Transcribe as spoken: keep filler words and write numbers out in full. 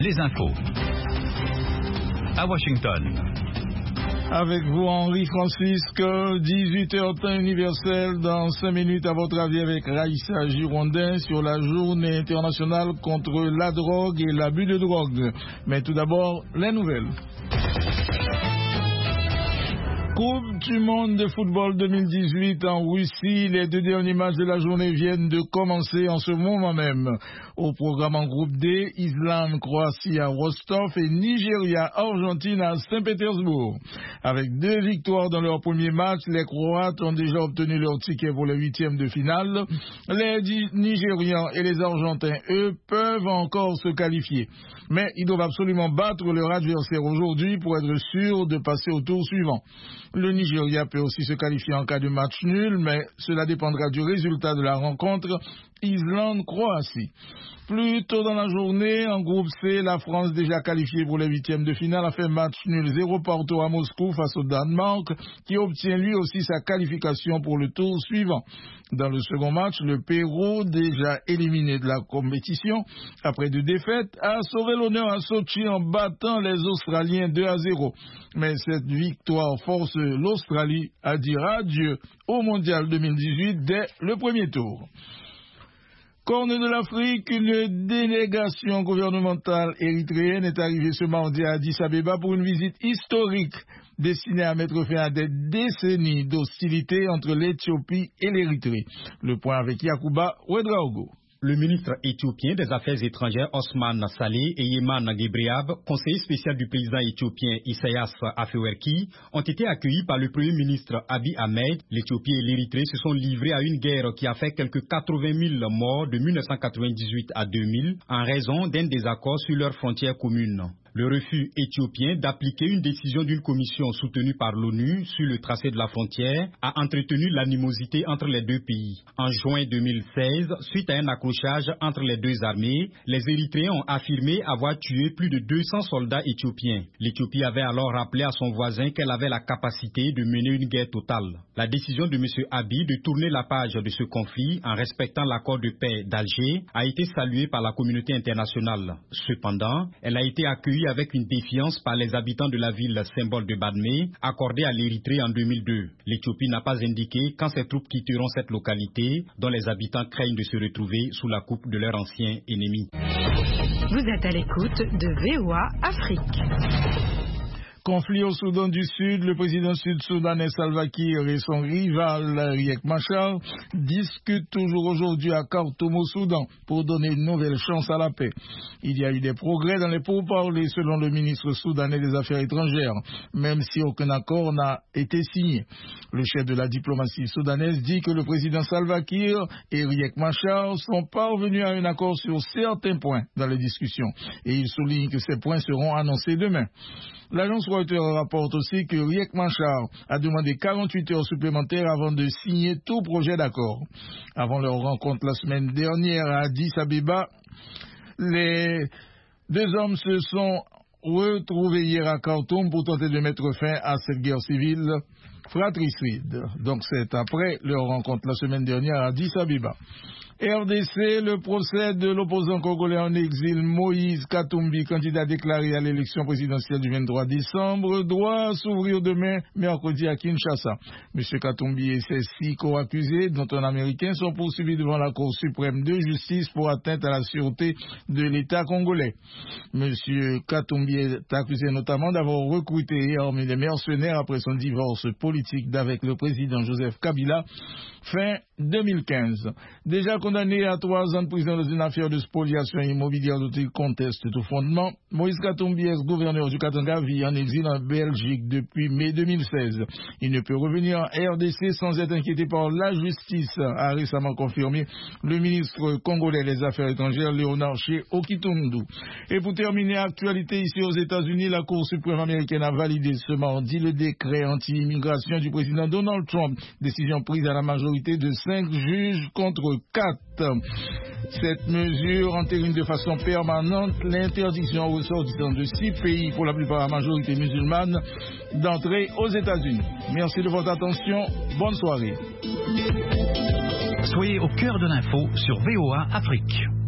Les infos. À Washington. Avec vous, Henri Francisque, dix-huit heures temps universel, dans cinq minutes à votre avis avec Raïssa Girondin sur la journée internationale contre la drogue et l'abus de drogue. Mais tout d'abord, les nouvelles. Coupe du monde de football deux mille dix-huit en Russie, les deux derniers matchs de la journée viennent de commencer en ce moment même. Au programme en groupe D, Islande, Croatie à Rostov et Nigeria, Argentine à Saint-Pétersbourg. Avec deux victoires dans leur premier match, les Croates ont déjà obtenu leur ticket pour les huitièmes de finale. Les Nigérians et les Argentins, eux, peuvent encore se qualifier. Mais ils doivent absolument battre leur adversaire aujourd'hui pour être sûrs de passer au tour suivant. Le Nigeria peut aussi se qualifier en cas de match nul, mais cela dépendra du résultat de la rencontre Islande-Croatie. Plus tôt dans la journée, en groupe C, la France, déjà qualifiée pour les huitièmes de finale, a fait match nul zéro partout à Moscou face au Danemark, qui obtient lui aussi sa qualification pour le tour suivant. Dans le second match, le Pérou, déjà éliminé de la compétition, après deux défaites, a sauvé l'honneur à Sochi en battant les Australiens deux à zéro. Mais cette victoire force l'Australie à dire adieu au Mondial deux mille dix-huit dès le premier tour. Corne de l'Afrique, une délégation gouvernementale érythréenne est arrivée ce mardi à Addis Abeba pour une visite historique destinée à mettre fin à des décennies d'hostilité entre l'Éthiopie et l'Érythrée. Le point avec Yacouba Ouedraogo. Le ministre éthiopien des Affaires étrangères Osman Saleh et Yeman Gebreab, conseiller spécial du président éthiopien Isaias Afewerki, ont été accueillis par le premier ministre Abiy Ahmed. L'Éthiopie et l'Érythrée se sont livrés à une guerre qui a fait quelques quatre-vingt mille morts de mille neuf cent quatre-vingt-dix-huit à deux mille en raison d'un désaccord sur leurs frontières communes. Le refus éthiopien d'appliquer une décision d'une commission soutenue par l'ONU sur le tracé de la frontière a entretenu l'animosité entre les deux pays. En juin deux mille seize, suite à un accrochage entre les deux armées, les Érythréens ont affirmé avoir tué plus de deux cents soldats éthiopiens. L'Éthiopie avait alors rappelé à son voisin qu'elle avait la capacité de mener une guerre totale. La décision de M. Abiy de tourner la page de ce conflit en respectant l'accord de paix d'Alger a été saluée par la communauté internationale. Cependant, elle a été accueillie avec une défiance par les habitants de la ville symbole de Badmé, accordée à l'Érythrée en deux mille deux. L'Éthiopie n'a pas indiqué quand ses troupes quitteront cette localité, dont les habitants craignent de se retrouver sous la coupe de leur ancien ennemi. Vous êtes à l'écoute de V O A Afrique. Conflit au Soudan du Sud, le président sud-soudanais Salva Kiir et son rival Riek Machar discutent toujours aujourd'hui à Khartoum au Soudan pour donner une nouvelle chance à la paix. Il y a eu des progrès dans les pourparlers selon le ministre soudanais des Affaires étrangères, même si aucun accord n'a été signé. Le chef de la diplomatie soudanaise dit que le président Salva Kiir et Riek Machar sont parvenus à un accord sur certains points dans les discussions et il souligne que ces points seront annoncés demain. L'agence Reuters rapporte aussi que Riek Machar a demandé quarante-huit heures supplémentaires avant de signer tout projet d'accord. Avant leur rencontre la semaine dernière à Addis Abeba, les deux hommes se sont retrouvés hier à Khartoum pour tenter de mettre fin à cette guerre civile fratricide. Donc c'est après leur rencontre la semaine dernière à Addis Abeba. R D C, le procès de l'opposant congolais en exil Moïse Katumbi, candidat déclaré à l'élection présidentielle du vingt-trois décembre, doit s'ouvrir demain, mercredi à Kinshasa. M. Katumbi et ses six co-accusés, dont un Américain, sont poursuivis devant la Cour suprême de justice pour atteinte à la sûreté de l'État congolais. M. Katumbi est accusé notamment d'avoir recruté et armé des mercenaires après son divorce politique d'avec le président Joseph Kabila fin deux mille quinze. Déjà condamné à trois ans de prison dans une affaire de spoliation immobilière dont il conteste tout fondement, Moïse Katumbi, ex-gouverneur du Katanga, vit en exil en Belgique depuis mai deux mille seize. Il ne peut revenir en R D C sans être inquiété par la justice, a récemment confirmé le ministre congolais des Affaires étrangères, Léonard Ché Okitundu. Et pour terminer, actualité ici aux États-Unis, la Cour suprême américaine a validé ce mardi le décret anti-immigration du président Donald Trump, décision prise à la majorité de cinq juges contre quatre. Cette mesure entérine de façon permanente l'interdiction aux ressortissants de six pays, pour la plupart à majorité musulmane, d'entrer aux États-Unis. Merci de votre attention. Bonne soirée. Soyez au cœur de l'info sur V O A Afrique.